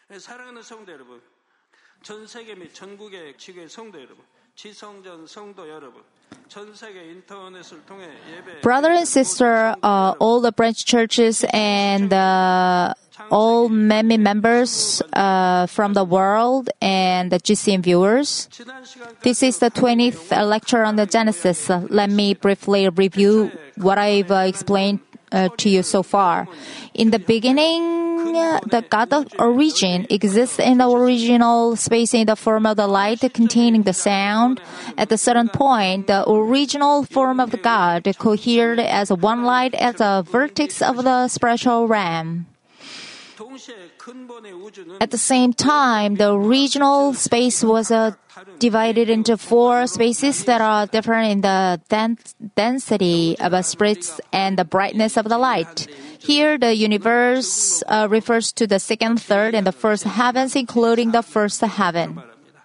사랑하는 성도 여러분, 전 세계 및 전국의 지교회 성도 여러분, 지성전 성도 여러분, 전 세계 인터넷을 통해 예배. Brother and sister, all the branch churches and all many members from the world and the GCN viewers. This is the 20th lecture on the Genesis. Let me briefly review what I've explained to you so far. In the beginning, the God of origin exists in the original space in the form of the light containing the sound. At a certain point, the original form of the God cohered as one light at the vertex of the spiritual realm. At the same time, the original space was divided into four spaces that are different in the density of spirits and the brightness of the light. Here, the universe refers to the second, third, and the first heavens, including the first heaven.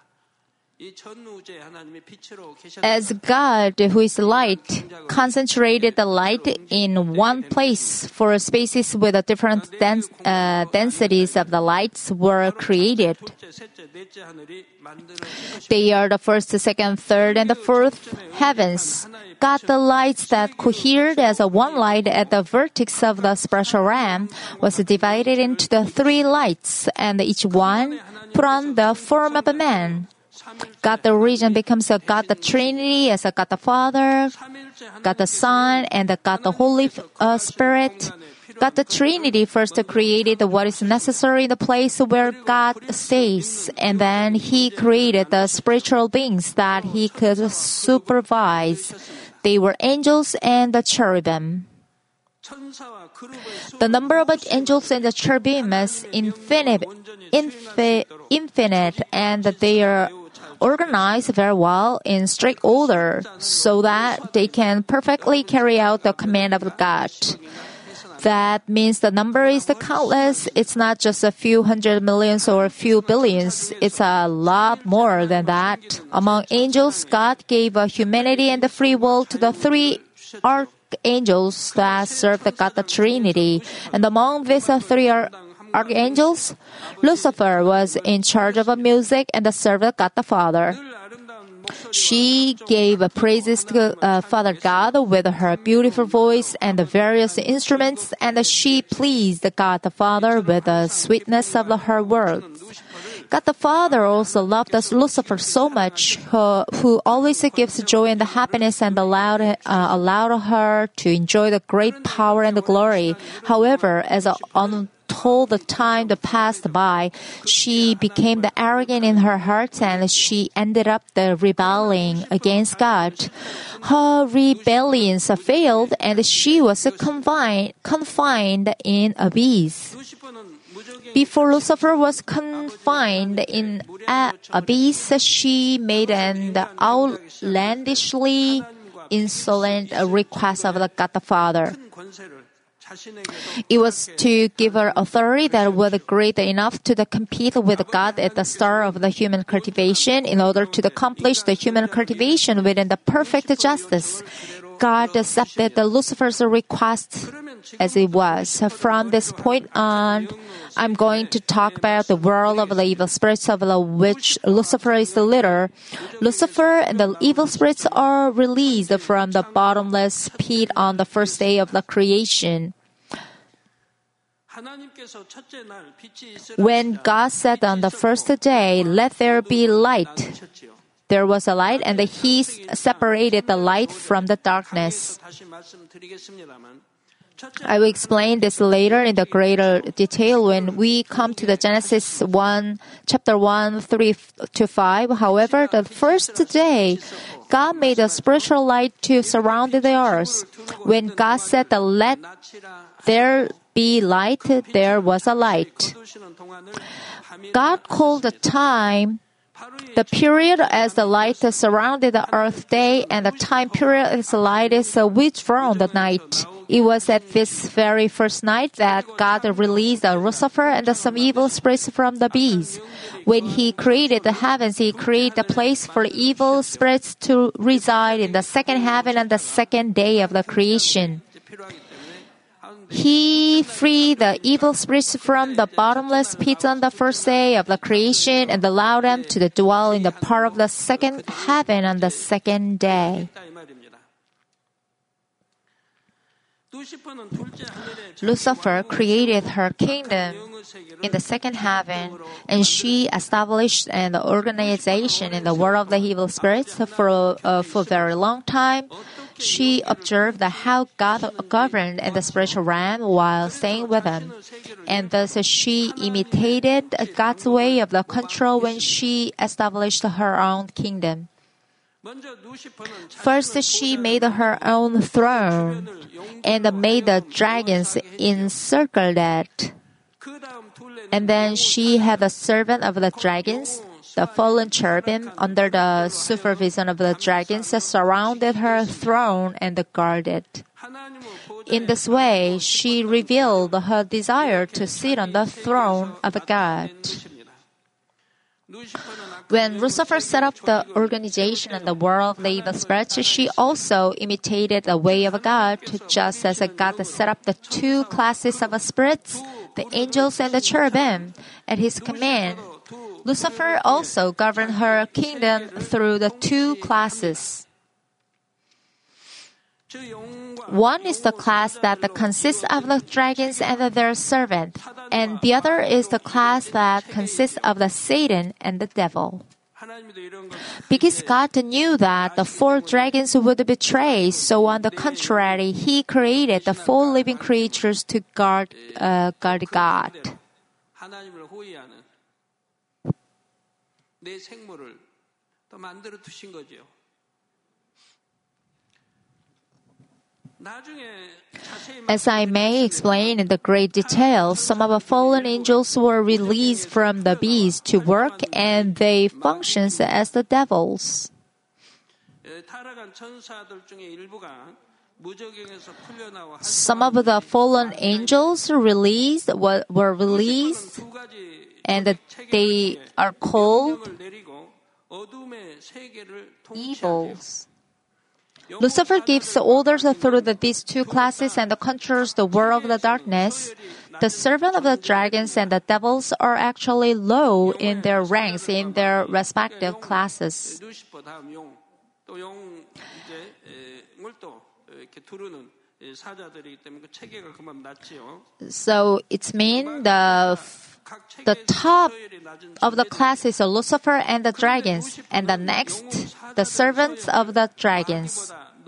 As God, who is light, concentrated the light in one place for spaces with the different densities of the lights were created. They are the first, second, third, and the fourth heavens. God, the lights that cohered as one light at the vertex of the spiritual realm, was divided into the three lights, and each one put on the form of a man. God the origin becomes a God the Trinity as a God the Father, God the Son, and a God the Holy Spirit. God the Trinity first created what is necessary in the place where God stays, and then He created the spiritual beings that He could supervise. They were angels and the cherubim. The number of angels and the cherubim is infinite, and they are organized very well in strict order so that they can perfectly carry out the command of God. That means the number is countless. It's not just a few hundred millions or a few billions. It's a lot more than that. Among angels, God gave humanity and the free will to the three archangels that serve the God the Trinity. And among these three archangels, Lucifer was in charge of music and served God the Father. She gave praises to Father God with her beautiful voice and the various instruments, and she pleased God the Father with the sweetness of her words. God the Father also loved Lucifer so much, who always gives joy and happiness, and allowed her to enjoy the great power and the glory. However, as until the time that passed by, she became arrogant in her heart, and she ended up rebelling against God. Her rebellions failed, and she was confined in abyss. Before Lucifer was confined in abyss, she made an outlandishly insolent request of God the Father. It was to give her authority that was great enough to compete with God at the start of the human cultivation in order to accomplish the human cultivation within the perfect justice. God accepted Lucifer's request as it was. From this point on, I'm going to talk about the world of the evil spirits of which Lucifer is the leader. Lucifer and the evil spirits are released from the bottomless pit on the first day of the creation. When God said on the first day, "Let there be light," there was a light, and He separated the light from the darkness. I will explain this later in the greater detail when we come to the Genesis 1, chapter 1, 3-5. However, the first day, God made a spiritual light to surround the earth. When God said, "Let there be light," there was a light. God called the time the period as the light surrounded the earth day, and the time period as the light is withdrawn the night. It was at this very first night that God released Lucifer and some evil spirits from the bees. When He created the heavens, He created a place for evil spirits to reside in the second heaven and the second day of the creation. He freed the evil spirits from the bottomless pits on the first day of the creation and allowed them to dwell in the part of the second heaven on the second day. Lucifer created her kingdom in the second heaven, and she established an organization in the world of the evil spirits for a very long time. She observed how God governed in the spiritual realm while staying with them, and thus she imitated God's way of the control when she established her own kingdom. First, she made her own throne and made the dragons encircle that. And then she had a servant of the dragons, the fallen cherubim, under the supervision of the dragons, surrounded her throne and guarded. In this way, she revealed her desire to sit on the throne of God. When Lucifer set up the organization in the world of the evil spirits, she also imitated the way of God, just as God set up the two classes of spirits, the angels and the cherubim, at His command. Lucifer also governed her kingdom through the two classes. One is the class that consists of the dragons and their servant, and the other is the class that consists of the Satan and the devil. Because God knew that the four dragons would betray, so on the contrary, He created the four living creatures to guard God. As I may explain in the great detail, some of the fallen angels were released from the beast to work, and they functioned as the devils. Some of the fallen angels were released, and they are called evils. Lucifer gives orders through these two classes and controls the world of the darkness. The servant of the dragons and the devils are actually low in their ranks in their respective classes. So it means the top of the class is Lucifer and the dragons, and the next, the servants of the dragons.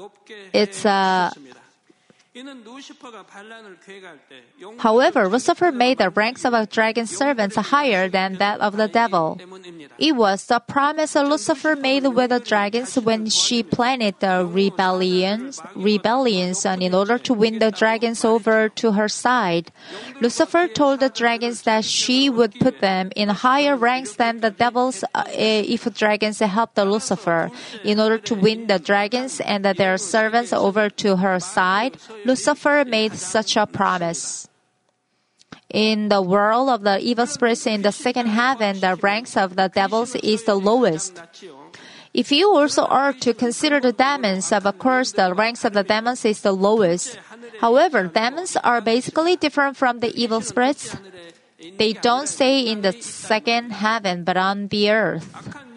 However, Lucifer made the ranks of the dragon servants higher than that of the devil. It was the promise Lucifer made with the dragons when she planned the rebellions in order to win the dragons over to her side. Lucifer told the dragons that she would put them in higher ranks than the devils if dragons helped Lucifer. In order to win the dragons and their servants over to her side, Lucifer made such a promise. In the world of the evil spirits in the second heaven, the ranks of the devils is the lowest. If you also are to consider the demons, of course, the ranks of the demons is the lowest. However, demons are basically different from the evil spirits. They don't stay in the second heaven, but on the earth.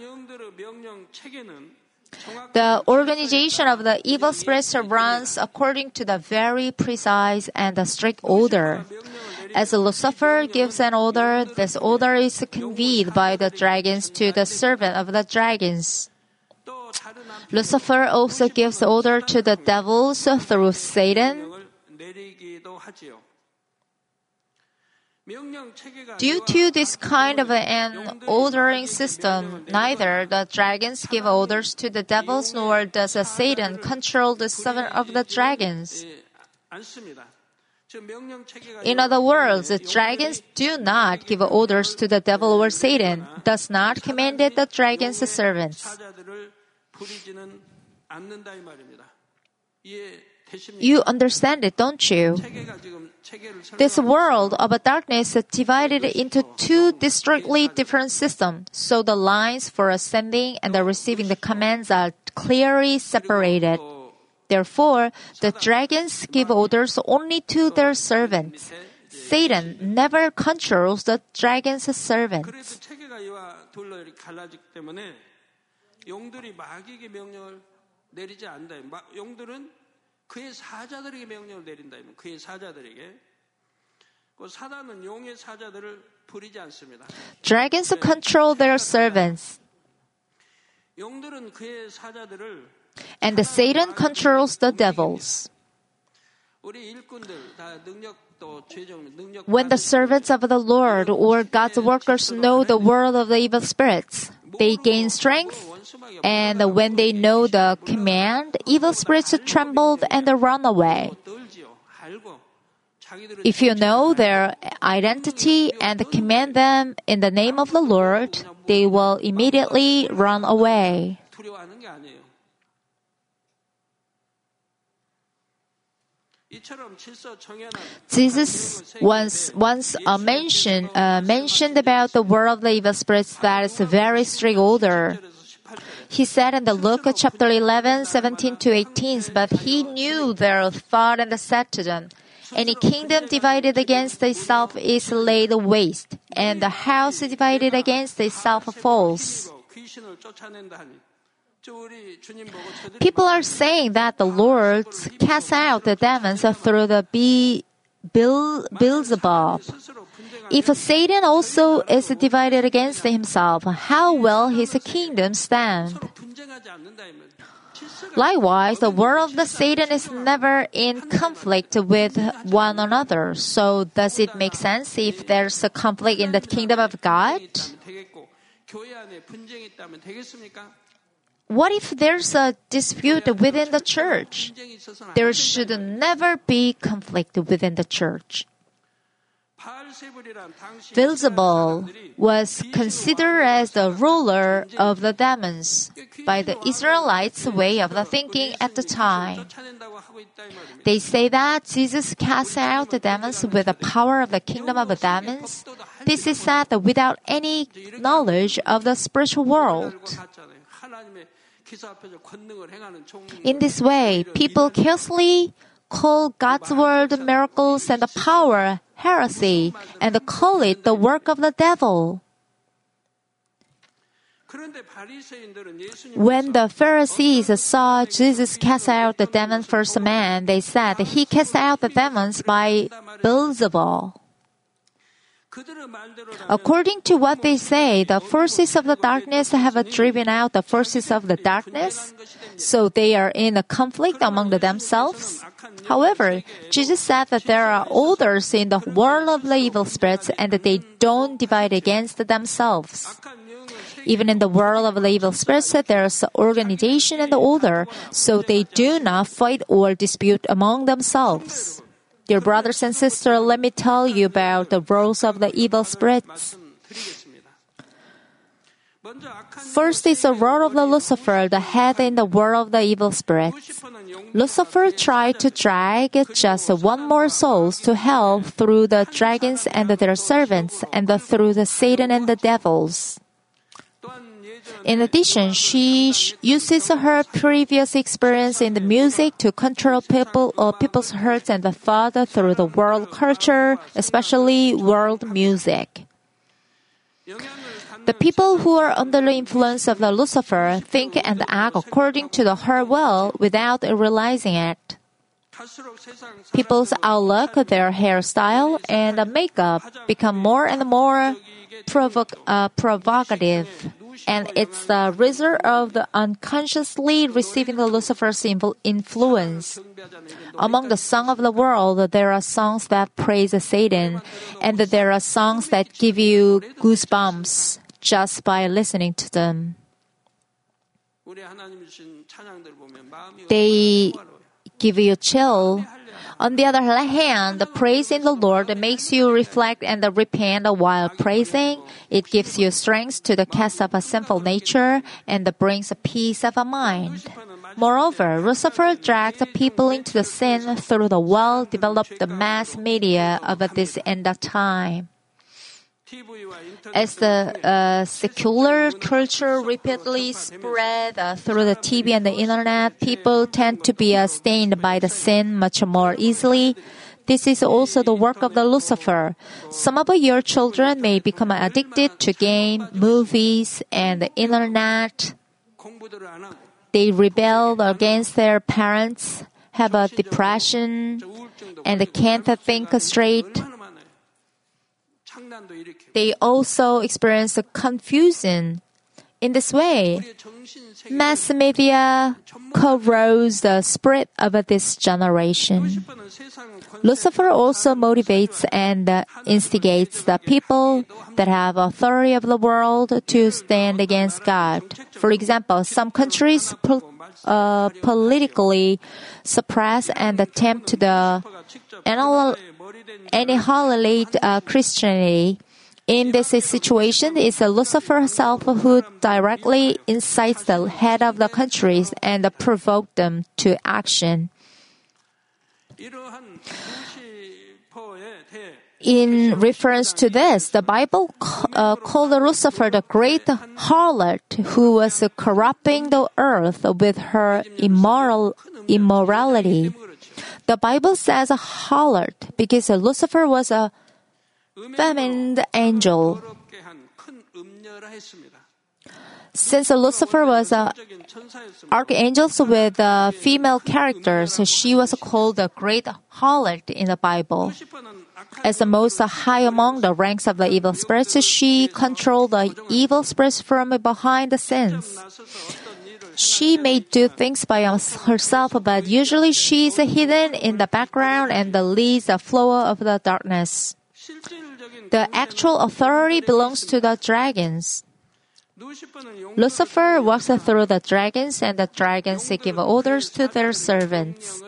The organization of the evil spirits runs according to the very precise and strict order. As Lucifer gives an order, this order is conveyed by the dragons to the servant of the dragons. Lucifer also gives order to the devils through Satan. Due to this kind of an ordering system, neither the dragons give orders to the devils nor does Satan control the servant of the dragons. In other words, the dragons do not give orders to the devil or Satan, does not command the dragons' servants. You understand it, don't you? This world of darkness is divided into two distinctly different systems, so the lines for sending and receiving the commands are clearly separated. Therefore, the dragons give orders only to their servants. Satan never controls the dragon's servants. 그래서 체계가 이와 둘로 이렇게 갈라지기 때문에 용들이 마귀에게 명령을 내리지 않는다. 용들은 그의 사자들에게 명령을 내린다. 그의 사자들에게. 그 사단은 용의 사자들을 부리지 않습니다. Dragons control their servants, 용들은 그의 사자들을 and Satan controls the devils. 우리 일꾼들 다 능력도 죄정 능력. When the servants of the Lord or God's workers know the world of the evil spirits, they gain strength, and when they know the command, evil spirits tremble and run away. If you know their identity and command them in the name of the Lord, they will immediately run away. 두려워하는 게 아니에요. Jesus once mentioned about the world of the evil spirits that is a very strict order. He said in the Luke chapter 11, 17 to 18, but he knew their thought and said to them, any kingdom divided against itself is laid waste, and the house divided against itself falls. People are saying that the Lord casts out the demons through the Beelzebub. If Satan also is divided against himself, how will his kingdom stand? Likewise, the world of the Satan is never in conflict with one another. So does it make sense if there's a conflict in the kingdom of God? What if there's a dispute within the church? There should never be conflict within the church. Beelzebul was considered as the ruler of the demons by the Israelites' way of thinking at the time. They say that Jesus cast out the demons with the power of the kingdom of the demons. This is said without any knowledge of the spiritual world. In this way, people carelessly call God's word miracles and the power heresy and call it the work of the devil. When the Pharisees saw Jesus cast out the demon first man, they said he cast out the demons by Beelzebul. According to what they say, the forces of the darkness have driven out the forces of the darkness, so they are in a conflict among themselves. However, Jesus said that there are orders in the world of the evil spirits and that they don't divide against themselves. Even in the world of the evil spirits, there is organization and order, so they do not fight or dispute among themselves. Dear brothers and sisters, let me tell you about the roles of the evil spirits. First is the role of the Lucifer, the head in the world of the evil spirits. Lucifer tried to drag just one more souls to hell through the dragons and their servants, and through the Satan and the devils. In addition, she uses her previous experience in the music to control people's hearts and thought through the world culture, especially world music. The people who are under the influence of the Lucifer think and act according to her will without realizing it. People's outlook, their hairstyle, and makeup become more and more provocative. And it's the result of the unconsciously receiving the Lucifer's influence. Among the songs of the world, there are songs that praise Satan, and there are songs that give you goosebumps just by listening to them. They give you chill. On the other hand, the praise in the Lord makes you reflect and repent while praising. It gives you strength to the cast of a sinful nature and brings a peace of mind. Moreover, Lucifer drags people into the sin through the well-developed mass media of this end of time. As the secular culture rapidly spread through the TV and the internet, people tend to be stained by the sin much more easily. This is also the work of the Lucifer. Some of your children may become addicted to game, movies, and the internet. They rebel against their parents, have a depression, and can't think straight. They also experience confusion. In this way, mass media corrodes the spirit of this generation. Lucifer also motivates and instigates the people that have authority of the world to stand against God. For example, some countries politically suppress and attempt to annihilate Christianity. In this situation, it's Lucifer himself who directly incites the head of the countries and provokes them to action. In reference to this, the Bible called Lucifer the great harlot who was corrupting the earth with her immorality. The Bible says a harlot because Lucifer was a feminine angel. Since Lucifer was an archangel with female characters, she was called the great harlot in the Bible. As the most high among the ranks of the evil spirits, she controlled the evil spirits from behind the scenes. She may do things by herself, but usually she is hidden in the background and leads the flow of the darkness. The actual authority belongs to the dragons. Lucifer walks through the dragons, and the dragons give orders to their servants.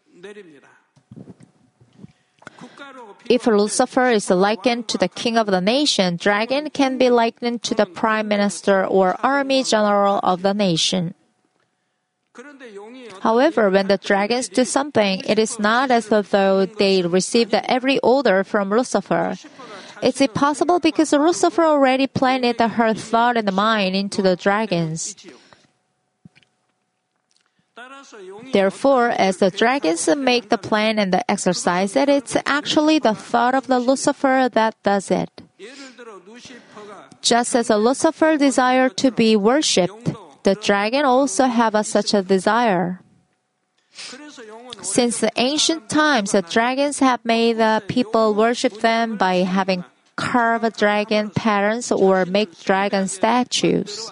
If Lucifer is likened to the king of the nation, dragon can be likened to the prime minister or army general of the nation. However, when the dragons do something, it is not as though they received every order from Lucifer. It's impossible because Lucifer already planted her thought and mind into the dragons. Therefore, as the dragons make the plan and exercise it, it's actually the thought of the Lucifer that does it. Just as a Lucifer desired to be worshipped, the dragon also have such a desire. Since the ancient times, the dragons have made the people worship them by having carved dragon patterns or make dragon statues.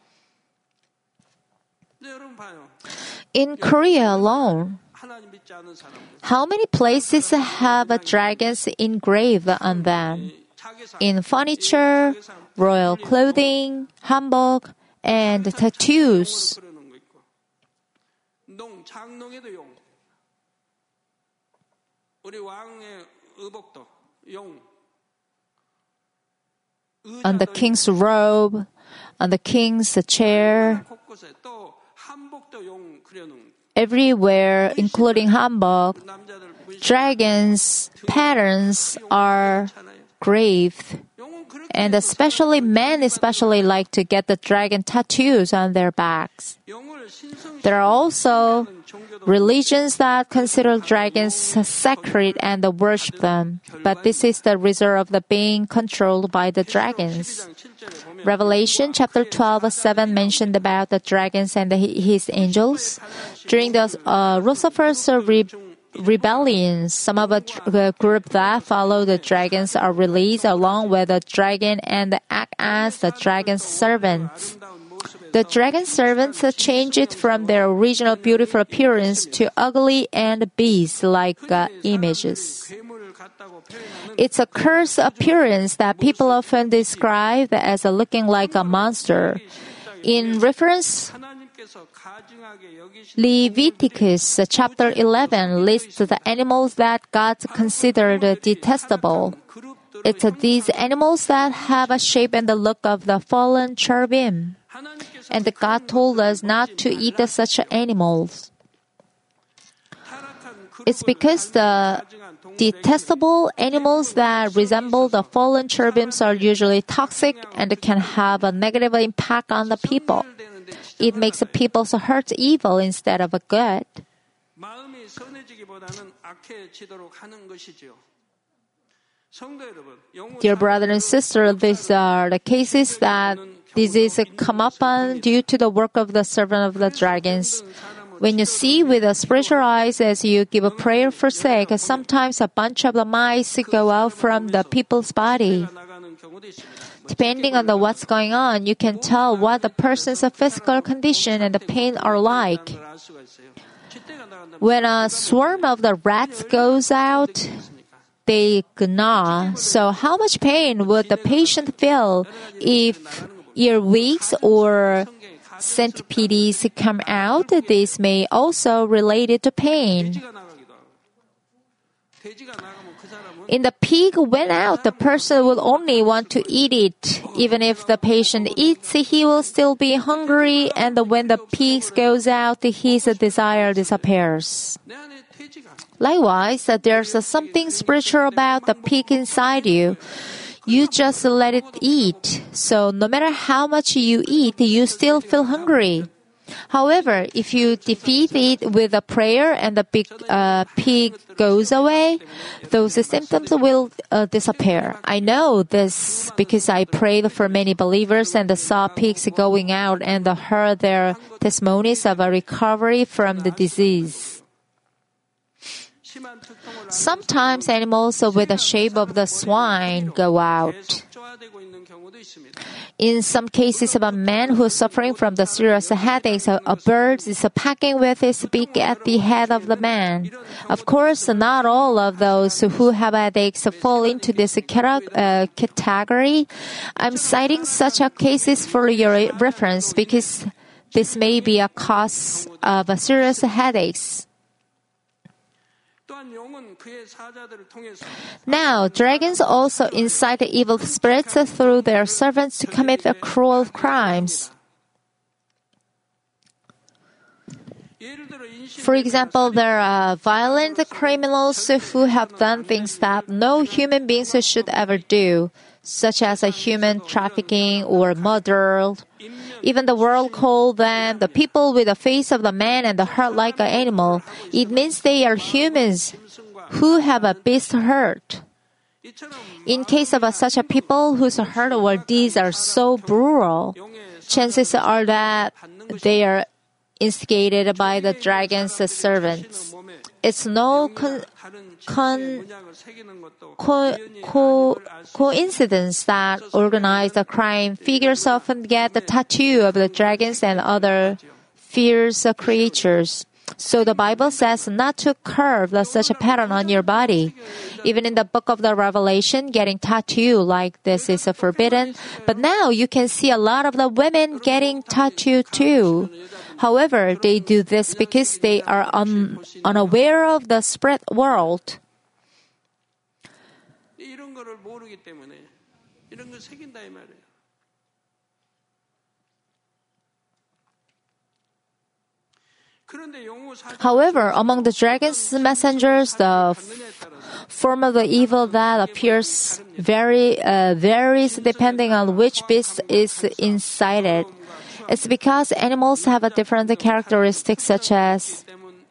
In Korea alone, how many places have dragons engraved on them? In furniture, royal clothing, hanbok, and tattoos. On the king's robe, on the king's chair, everywhere, including hanbok, dragons' patterns are graved. And especially men like to get the dragon tattoos on their backs. There are also religions that consider dragons sacred and worship them, but this is the result of the being controlled by the dragons. Revelation chapter 12:7 mentioned about the dragons and his angels. During the Lucifer's rebellion, some of the group that follow the dragons are released along with the dragon and act as the dragon's servants. The dragon servants change it from their original beautiful appearance to ugly and beast-like images. It's a cursed appearance that people often describe as looking like a monster. In reference, Leviticus chapter 11 lists the animals that God considered detestable. It's these animals that have a shape and the look of the fallen cherubim. And God told us not to eat such animals. It's because the detestable animals that resemble the fallen cherubims are usually toxic and can have a negative impact on the people. It makes the people's hearts evil instead of a good. 마음이 선해지기보다는 악해지도록 하는 것이지요. 성도 여러분, Dear brother and sister, these are the cases that disease come upon due to the work of the servant of the dragons. When you see with the spiritual eyes as you give a prayer for sick, sometimes a bunch of the mice go out from the people's body. Depending on what's going on, you can tell what the person's physical condition and the pain are like. When a swarm of the rats goes out, they gnaw. So how much pain would the patient feel if earwigs or centipedes come out? This may also relate to pain. If the pig went out, the person will only want to eat it. Even if the patient eats, he will still be hungry, and when the pig goes out, his desire disappears. Likewise, there's something spiritual about the pig inside you. You just let it eat. So no matter how much you eat, you still feel hungry. However, if you defeat it with a prayer and the pig goes away, those symptoms will disappear. I know this because I prayed for many believers and saw pigs going out and heard their testimonies of a recovery from the disease. Sometimes animals with the shape of the swine go out. In some cases of a man who is suffering from the serious headaches, a bird is pecking with its beak at the head of the man. Of course, not all of those who have headaches fall into this category. I'm citing such cases for your reference because this may be a cause of serious headaches. Now, dragons also incite evil spirits through their servants to commit cruel crimes. For example, there are violent criminals who have done things that no human beings should ever do, such as human trafficking or murder. Even the world call them the people with the face of the man and the heart like an animal. It means they are humans who have a beast heart. In case of such a people whose heart or deeds are so brutal, chances are that they are instigated by the dragon's servants. It's no coincidence that organized crime figures often get the tattoo of the dragons and other fierce creatures. So the Bible says not to carve such a pattern on your body. Even in the book of the Revelation, getting tattooed like this is forbidden. But now you can see a lot of the women getting tattooed too. However, they do this because they are unaware of the spread world. However, among the dragon's messengers, the form of the evil that appears varies depending on which beast is incited. It's because animals have a different characteristics such as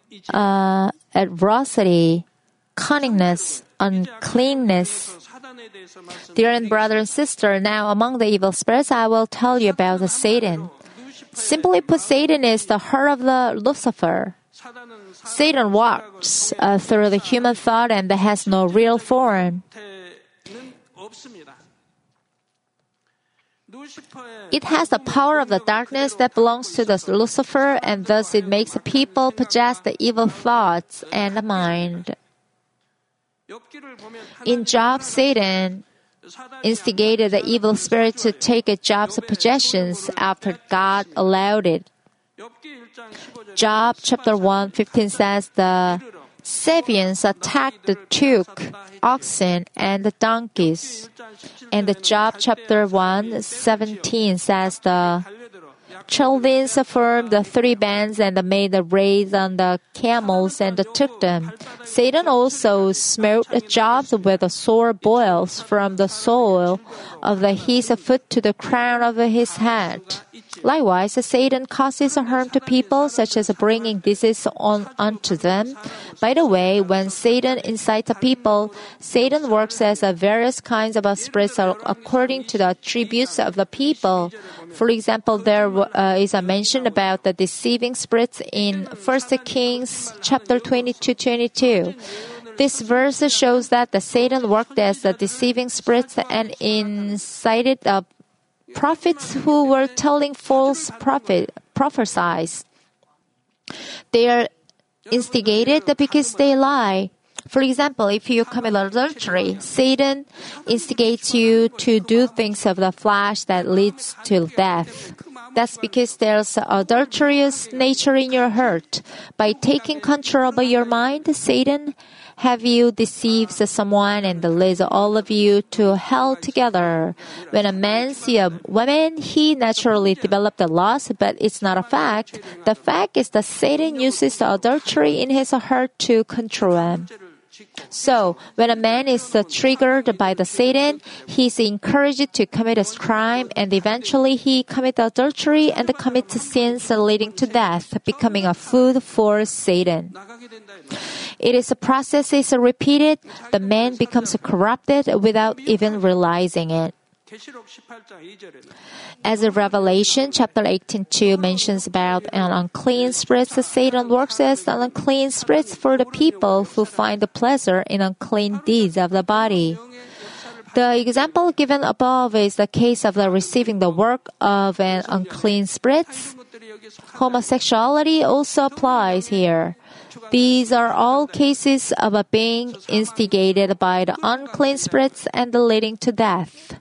adversity, cunningness, uncleanness. Dear brother and sister, now among the evil spirits, I will tell you about Satan. Simply put, Satan is the heart of the Lucifer. Satan walks through the human thought and has no real form. It has the power of the darkness that belongs to the Lucifer, and thus it makes people possess the evil thoughts and the mind. In Job, Satan instigated the evil spirit to take Job's possessions after God allowed it. Job chapter 1:15 says the Sabeans attacked the took, oxen, and the donkeys. And the Job chapter 1:17 says the Chaldeans formed the 3 bands and made a raid on the camels and took them. Satan also smote Job with sore boils from the sole of his foot to the crown of his head. Likewise, Satan causes harm to people, such as bringing disease onto them. By the way, when Satan incites a people, Satan works as various kinds of spirits according to the attributes of the people. For example, there is a mention about the deceiving spirits in 1 Kings chapter 22:22. This verse shows that Satan worked as the deceiving spirits and incited prophets who were telling false prophecies. They are instigated because they lie. For example, if you commit adultery, Satan instigates you to do things of the flesh that leads to death. That's because there's an adulterous nature in your heart. By taking control over your mind, Satan have you deceived someone and leads all of you to hell together. When a man sees a woman, he naturally develops a lust, but it's not a fact. The fact is that Satan uses adultery in his heart to control him. So, when a man is triggered by the Satan, he is encouraged to commit a crime, and eventually he commits adultery and commits sins leading to death, becoming a food for Satan. It is a process is repeated, the man becomes corrupted without even realizing it. As Revelation chapter 18:2 mentions about an unclean spirit, Satan works as an unclean spirit for the people who find pleasure in unclean deeds of the body. The example given above is the case of receiving the work of an unclean spirit. Homosexuality also applies here. These are all cases of being instigated by the unclean spirits and leading to death.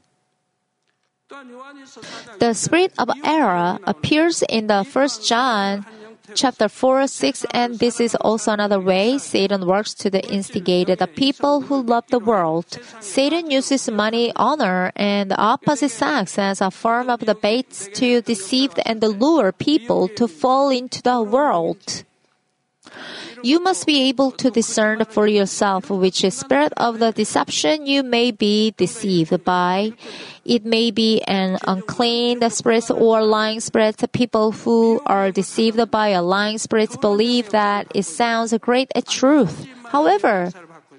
The spirit of error appears in the 1 John chapter 4:6, and this is also another way Satan works to instigate the people who love the world. Satan uses money, honor, and the opposite sex as a form of the baits to deceive and lure people to fall into the world. You must be able to discern for yourself which spirit of the deception you may be deceived by. It may be an unclean spirit or lying spirit. People who are deceived by a lying spirit believe that it sounds great at truth. However,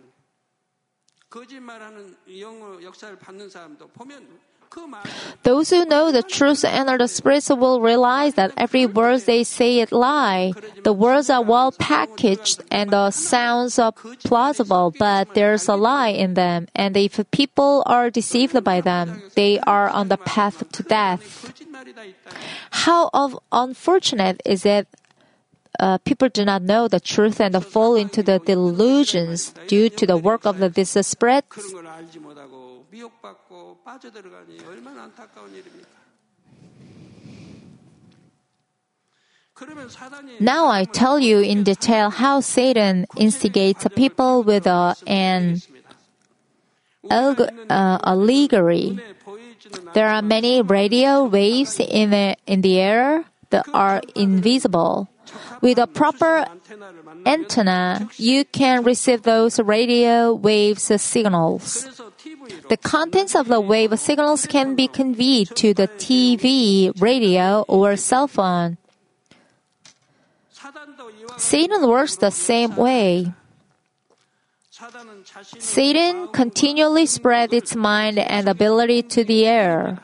those who know the truth and are the spirits will realize that every word they say is lie. The words are well packaged and the sounds are plausible, but there's a lie in them. And if people are deceived by them, they are on the path to death. How unfortunate is it people do not know the truth and fall into the delusions due to the work of these spirits? Now I tell you in detail how Satan instigates people with an allegory. There are many radio waves in the air that are invisible. With a proper antenna, you can receive those radio waves signals. The contents of the wave signals can be conveyed to the TV, radio, or cell phone. Satan works the same way. Satan continually spreads its mind and ability to the air.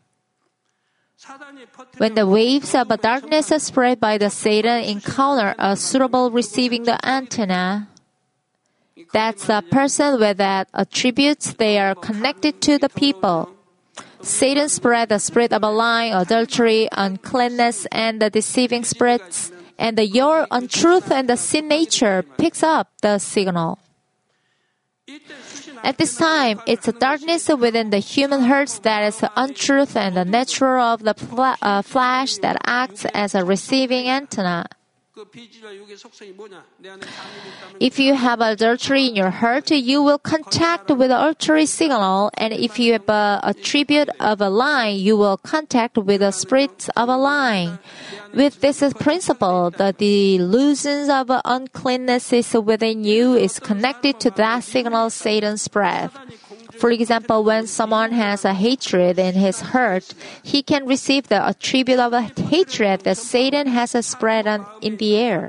When the waves of darkness spread by the Satan encounter a suitable receiving the antenna, that's the person with that attributes they are connected to the people. Satan spread the spirit of lying, adultery, uncleanness, and the deceiving spirits, and your untruth and the sin nature picks up the signal. At this time, it's a darkness within the human hearts that is the untruth and the nature of the flesh that acts as a receiving antenna. If you have adultery in your heart, you will contact with the adultery signal, and if you have a attribute of a lying, you will contact with the spirit of a lying. With this principle, the delusions of uncleanness within you is connected to that signal Satan spread. For example, when someone has a hatred in his heart, he can receive the attribute of a hatred that Satan has spread in the air.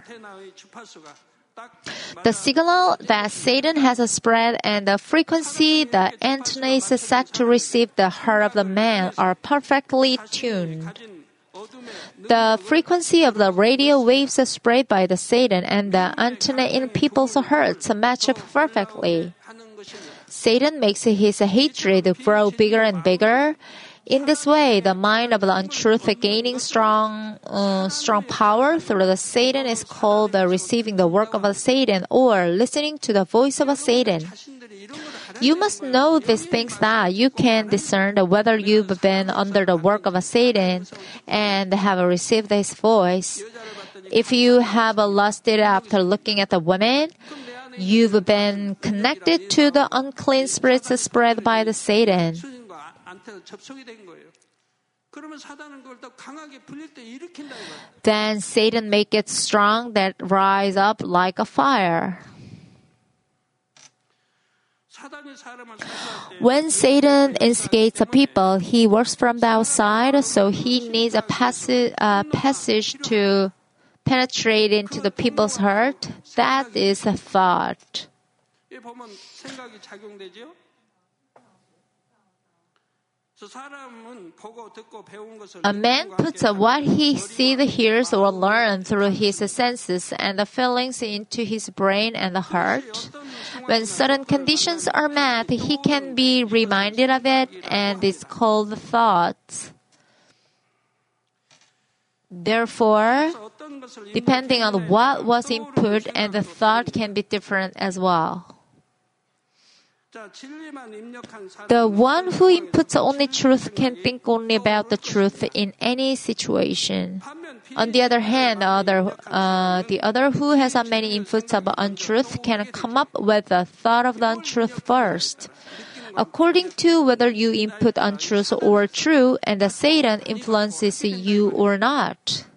The signal that Satan has spread and the frequency the antenna is set to receive the heart of the man are perfectly tuned. The frequency of the radio waves spread by the Satan and the antenna in people's hearts match up perfectly. Satan makes his hatred grow bigger and bigger. In this way, the mind of the untruth gaining strong power through the Satan is called receiving the work of a Satan or listening to the voice of a Satan. You must know these things that you can discern whether you've been under the work of a Satan and have received his voice. If you have lusted after looking at a woman, you've been connected to the unclean spirits spread by the Satan. Then Satan makes it strong that rise up like a fire. When Satan instigates a people, he works from the outside, so he needs a passage to penetrate into the people's heart. That is a thought. A man puts what he sees, hears, or learns through his senses and the feelings into his brain and the heart. When certain conditions are met, he can be reminded of it, and it's called thoughts. Therefore, depending on what was input, and the thought can be different as well. The one who inputs only truth can think only about the truth in any situation. On the other hand, the other who has many inputs of untruth can come up with the thought of the untruth first. According to whether you input untruth or true, and the Satan influences you or not.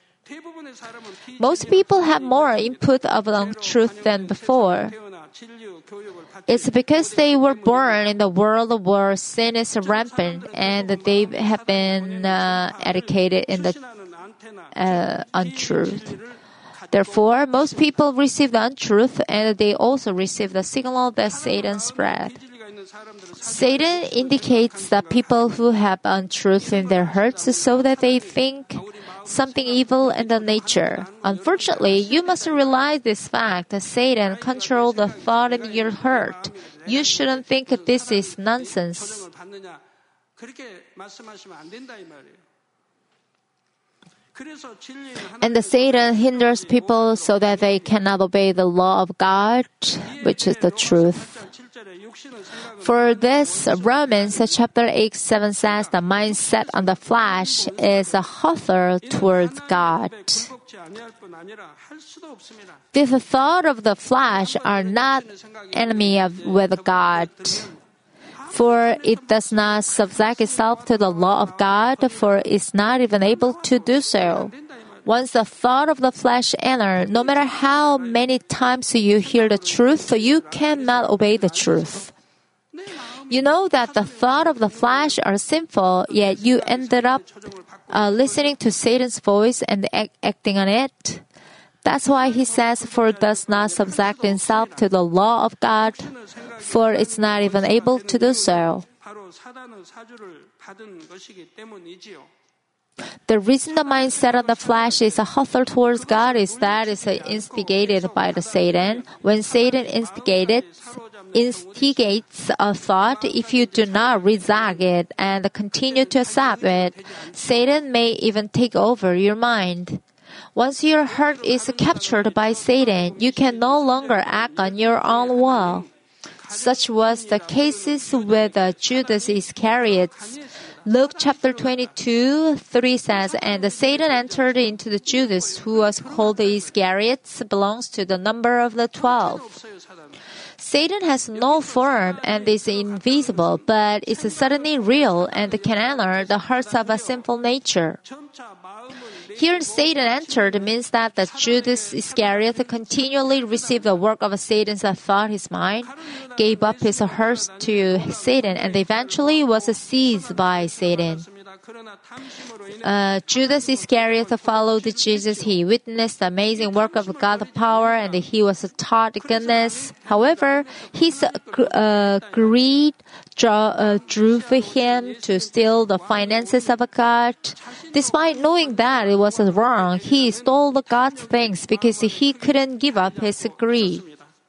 Most people have more input of untruth than before. It's because they were born in the world where sin is rampant and they have been educated in the untruth. Therefore, most people receive the untruth and they also receive the signal that Satan spread. Satan indicates the people who have untruth in their hearts so that they think something evil in the nature. Unfortunately, you must realize this fact that Satan controls the thought in your heart. You shouldn't think this is nonsense. And the Satan hinders people so that they cannot obey the law of God, which is the truth. For this, Romans chapter 8:7 says the mindset on the flesh is a hostile towards God. This thought of the flesh are not enemy with God. For it does not subject itself to the law of God, for it's not even able to do so. Once the thought of the flesh enters, no matter how many times you hear the truth, you cannot obey the truth. You know that the thought of the flesh are sinful, yet you ended up listening to Satan's voice and acting on it. That's why he says, for it does not subject itself to the law of God, for it's not even able to do so. The reason the mindset of the flesh is hostile towards God is that it's instigated by the Satan. When Satan instigates a thought, if you do not reject it and continue to accept it, Satan may even take over your mind. Once your heart is captured by Satan, you can no longer act on your own will. Such was the case with Judas Iscariot. Luke chapter 22:3 says, "And Satan entered into the Judas, who was called Iscariot, belongs to the number of the 12." Satan has no form and is invisible, but is certainly real and can enter the hearts of a sinful nature. Here, Satan entered means that the Judas Iscariot continually received the work of Satan's thought, his mind, gave up his heart to Satan, and eventually was seized by Satan. Judas Iscariot followed Jesus. He witnessed the amazing work of God's power, and he was taught goodness. However, his greed drove him to steal the finances of God. Despite knowing that it was wrong, he stole God's things because he couldn't give up his greed.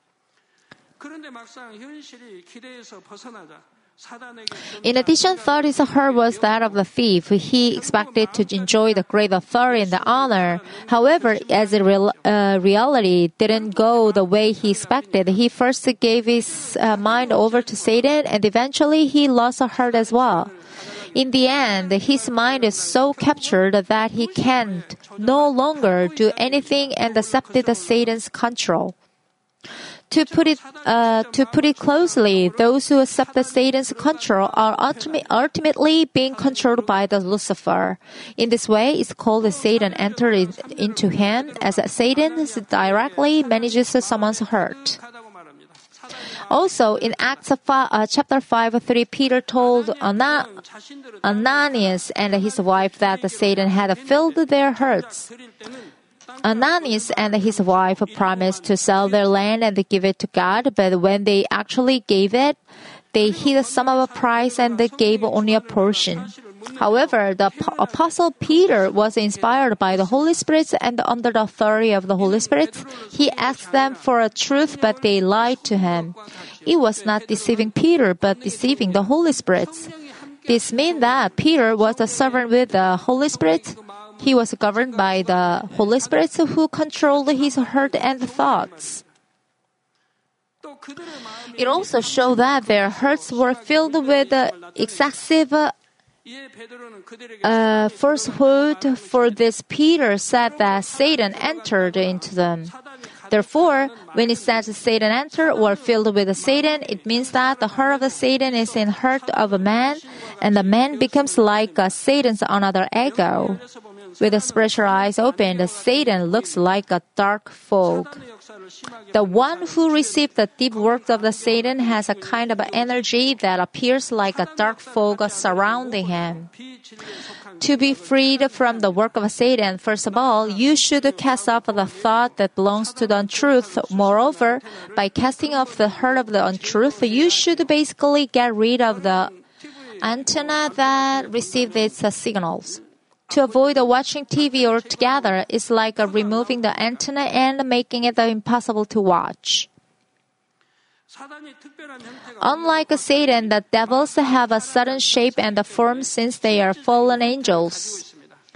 In addition, thought his heart was that of the thief. He expected to enjoy the great authority and the honor. However, as a reality didn't go the way he expected, he first gave his mind over to Satan, and eventually he lost a heart as well. In the end, his mind is so captured that he can no longer do anything and accepted Satan's control. To put it closely, those who accept Satan's control are ultimately being controlled by the Lucifer. In this way, it's called Satan entered into him, as Satan directly manages someone's heart. Also, in Acts chapter 5:3, Peter told Ananias and his wife that Satan had filled their hearts. Ananias and his wife promised to sell their land and give it to God, but when they actually gave it, they hid some of the price and gave only a portion. However, the Apostle Peter was inspired by the Holy Spirit, and under the authority of the Holy Spirit, he asked them for a truth, but they lied to him. It was not deceiving Peter, but deceiving the Holy Spirit. This means that Peter was a servant with the Holy Spirit. He was governed by the Holy Spirit who controlled his heart and thoughts. It also showed that their hearts were filled with excessive falsehood. For this, Peter said that Satan entered into them. Therefore, when it says Satan entered or filled with Satan, it means that the heart of Satan is in the heart of a man, and the man becomes like Satan's another ego. With the spiritual eyes opened, Satan looks like a dark fog. The one who received the deep work of the Satan has a kind of energy that appears like a dark fog surrounding him. To be freed from the work of Satan, first of all, you should cast off the thought that belongs to the untruth. Moreover, by casting off the heart of the untruth, you should basically get rid of the antenna that received its signals. To avoid watching TV altogether is like removing the antenna and making it impossible to watch. Unlike Satan, the devils have a certain shape and form since they are fallen angels.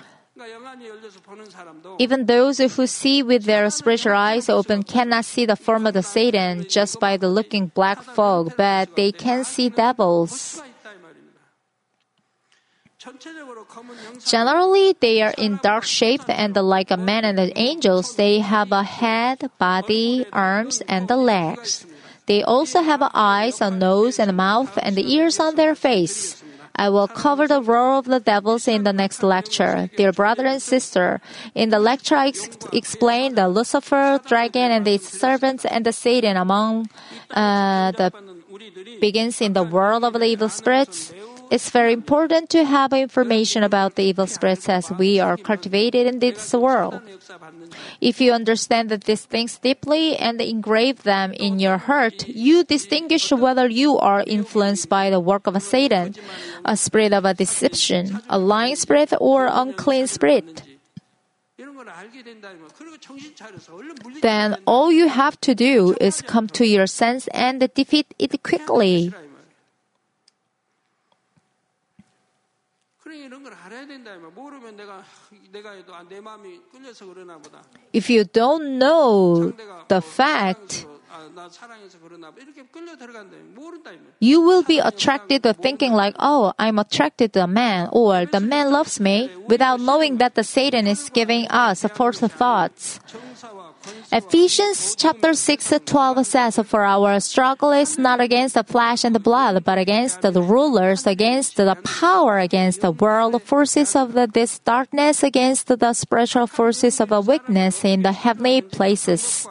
Even those who see with their spiritual eyes open cannot see the form of the Satan just by the looking black fog, but they can see devils. Generally, they are in dark shape, and like a man and the angels, they have a head, body, arms, and the legs. They also have eyes, a nose, and a mouth, and ears on their face. I will cover the role of the devils in the next lecture. Dear brother and sister, in the lecture I explained the Lucifer, dragon, and its servants, and the Satan among the begins in the world of the evil spirits. It's very important to have information about the evil spirits as we are cultivated in this world. If you understand these things deeply and engrave them in your heart, you distinguish whether you are influenced by the work of Satan, a spirit of a deception, a lying spirit, or unclean spirit. Then all you have to do is come to your sense and defeat it quickly. If you don't know the fact, You will be attracted to thinking like, oh, I'm attracted to a man, or the man loves me, without knowing that the Satan is giving us false thoughts. Ephesians chapter 6:12 says, "For our struggle is not against the flesh and the blood, but against the rulers, against the power, against the world forces of this darkness, against the spiritual forces of weakness in the heavenly places."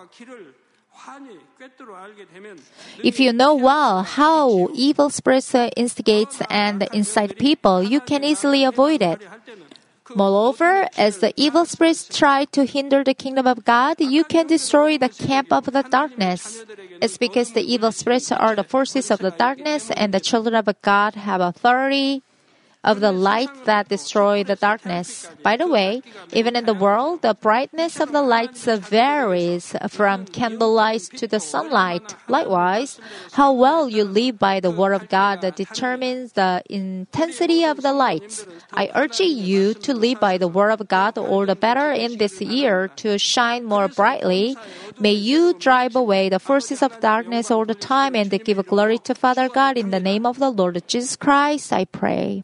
If you know well how evil spirits instigates and incite people, you can easily avoid it. Moreover, as the evil spirits try to hinder the kingdom of God, you can destroy the camp of the darkness. It's because the evil spirits are the forces of the darkness, and the children of God have authority of the light that destroy the darkness. By the way, even in the world, the brightness of the lights varies from candlelight to the sunlight. Likewise, how well you live by the word of God determines the intensity of the lights. I urge you to live by the word of God all the better in this year to shine more brightly. May you drive away the forces of darkness all the time and give glory to Father God. In the name of the Lord Jesus Christ, I pray.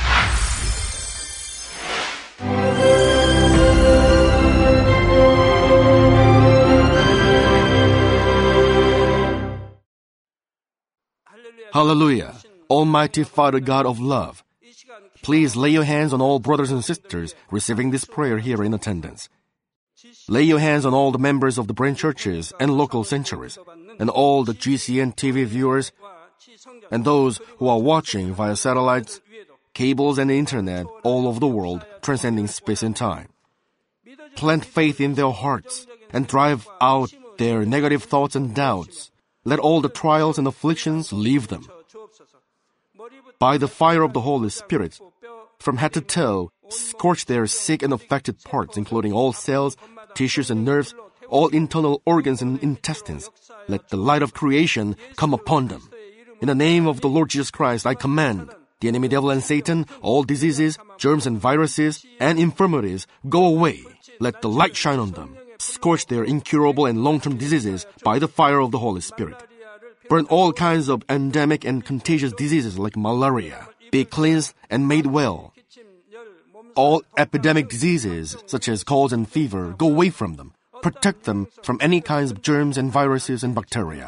Hallelujah! Almighty Father God of love, please lay your hands on all brothers and sisters receiving this prayer here in attendance. Lay your hands on all the members of the branch churches and local sanctuaries, and all the GCN TV viewers, and those who are watching via satellites, cables, and the internet all over the world, transcending space and time. Plant faith in their hearts and drive out their negative thoughts and doubts. Let all the trials and afflictions leave them. By the fire of the Holy Spirit, from head to toe, scorch their sick and affected parts, including all cells, tissues, and nerves, all internal organs and intestines. Let the light of creation come upon them. In the name of the Lord Jesus Christ, I command the enemy devil and Satan, all diseases, germs and viruses, and infirmities, go away. Let the light shine on them. Scorch their incurable and long-term diseases by the fire of the Holy Spirit. Burn all kinds of endemic and contagious diseases like malaria. Be cleansed and made well. All epidemic diseases, such as colds and fever, go away from them. Protect them from any kinds of germs and viruses and bacteria.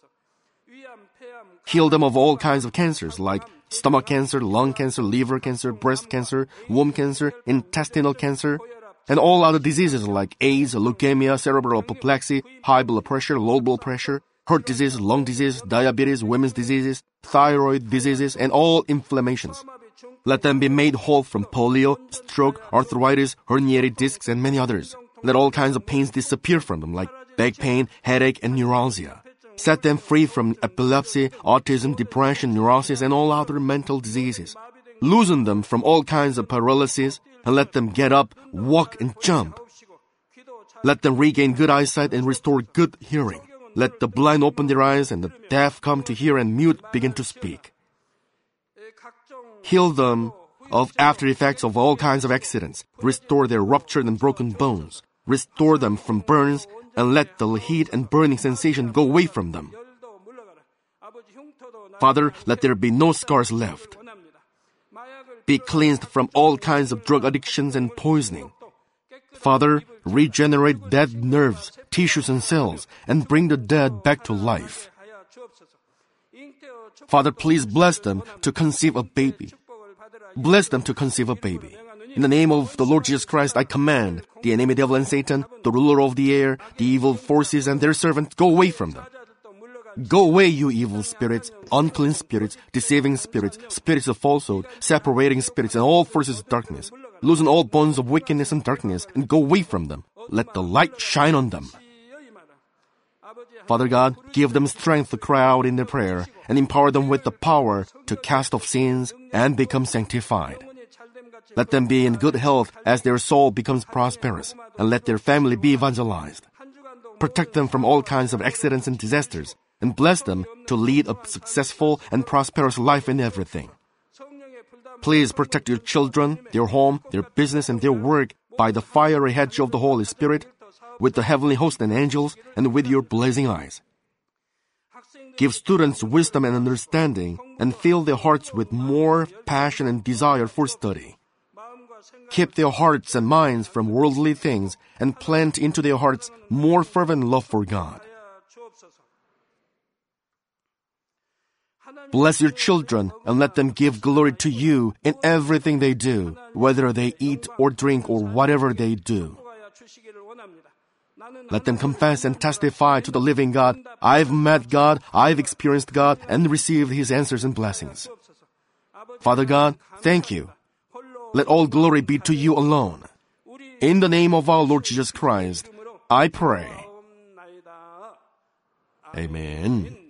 Heal them of all kinds of cancers like stomach cancer, lung cancer, liver cancer, breast cancer, womb cancer, intestinal cancer, and all other diseases like AIDS, leukemia, cerebral apoplexy, high blood pressure, low blood pressure, heart disease, lung disease, diabetes, women's diseases, thyroid diseases, and all inflammations. Let them be made whole from polio, stroke, arthritis, herniated discs, and many others. Let all kinds of pains disappear from them like back pain, headache, and neuralgia. Set them free from epilepsy, autism, depression, neurosis, and all other mental diseases. Loosen them from all kinds of paralysis, and let them get up, walk, and jump. Let them regain good eyesight and restore good hearing. Let the blind open their eyes and the deaf come to hear and mute begin to speak. Heal them of after effects of all kinds of accidents. Restore their ruptured and broken bones. Restore them from burns and let the heat and burning sensation go away from them. Father, let there be no scars left. Be cleansed from all kinds of drug addictions and poisoning. Father, regenerate dead nerves, tissues, and cells, and bring the dead back to life. Father, please bless them to conceive a baby. Bless them to conceive a baby. In the name of the Lord Jesus Christ, I command the enemy devil and Satan, the ruler of the air, the evil forces, and their servants, go away from them. Go away, you evil spirits, unclean spirits, deceiving spirits, spirits of falsehood, separating spirits, and all forces of darkness. Loosen all bonds of wickedness and darkness, and go away from them. Let the light shine on them. Father God, give them strength to cry out in their prayer, and empower them with the power to cast off sins and become sanctified. Let them be in good health as their soul becomes prosperous, and let their family be evangelized. Protect them from all kinds of accidents and disasters, and bless them to lead a successful and prosperous life in everything. Please protect your children, their home, their business, and their work by the fiery hedge of the Holy Spirit, with the heavenly host and angels, and with your blazing eyes. Give students wisdom and understanding, and fill their hearts with more passion and desire for study. Keep their hearts and minds from worldly things, and plant into their hearts more fervent love for God. Bless your children and let them give glory to you in everything they do, whether they eat or drink or whatever they do. Let them confess and testify to the living God, I've met God, I've experienced God, and received His answers and blessings. Father God, thank you. Let all glory be to you alone. In the name of our Lord Jesus Christ, I pray. Amen.